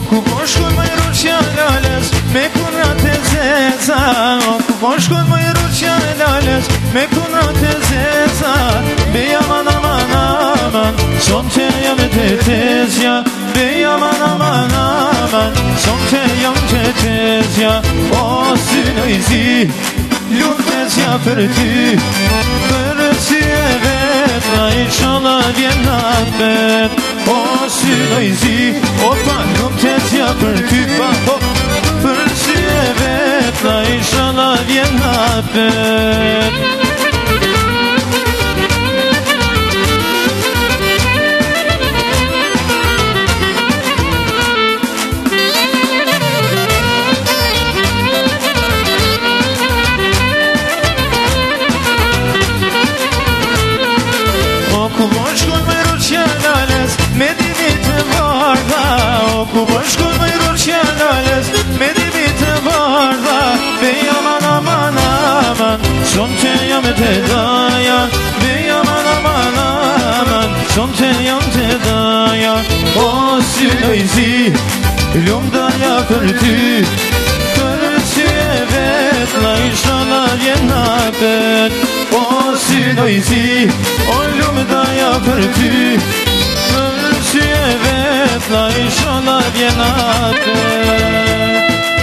Ku boshkon më i ruqja lales me kunat e zeza. Ku boshkon më i ruqja lales me kunat e zeza. Be aman aman aman son te jam të tezja. Be aman aman aman son te jam të tezja. O sy në i zi lutezja për ty. Për ty e vetra inshallah vjen napet. O sy në i zi o pa lutezja për ty. Për ty e vetra inshallah vjen napet. Ku boshkon më i ruqja lales me dimi të bardha. Ku boshkon më i ruqja lales me dimi të bardha. Be aman aman aman son te jam të daja. Be aman aman aman son te jam të daja. O sy në i zi lum daja për ty. Për ty e vetla inshallah vjen napet. O sy në i zi o lum daja për ty. Për ty e vetla inshallah vjen napet.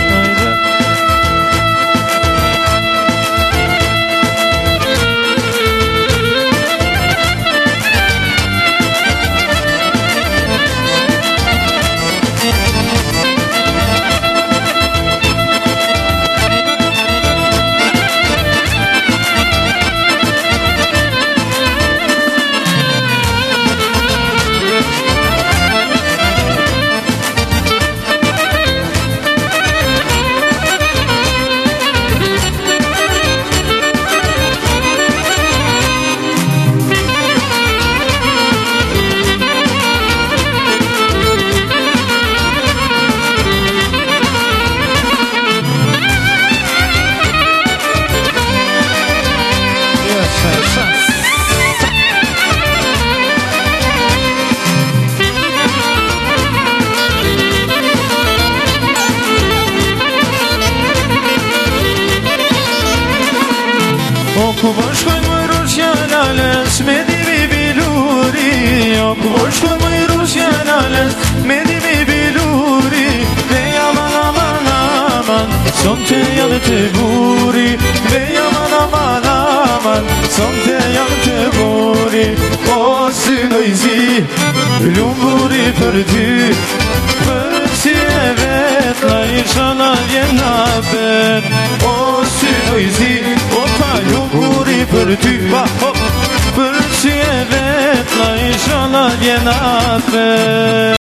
Ku boshkon më i ruqja lales me dimi biluri. Ku boshkon më i ruqja lales me dimi biluri. Be aman aman aman son te jam të buri. Be aman aman aman son te jam të buri. O sy në i zi lum buri për ty. Për ty e vetla inshallah vjen napet. O sy në i zi o pa lum buri për ty. Për ty e vetla inshallah vjen napet.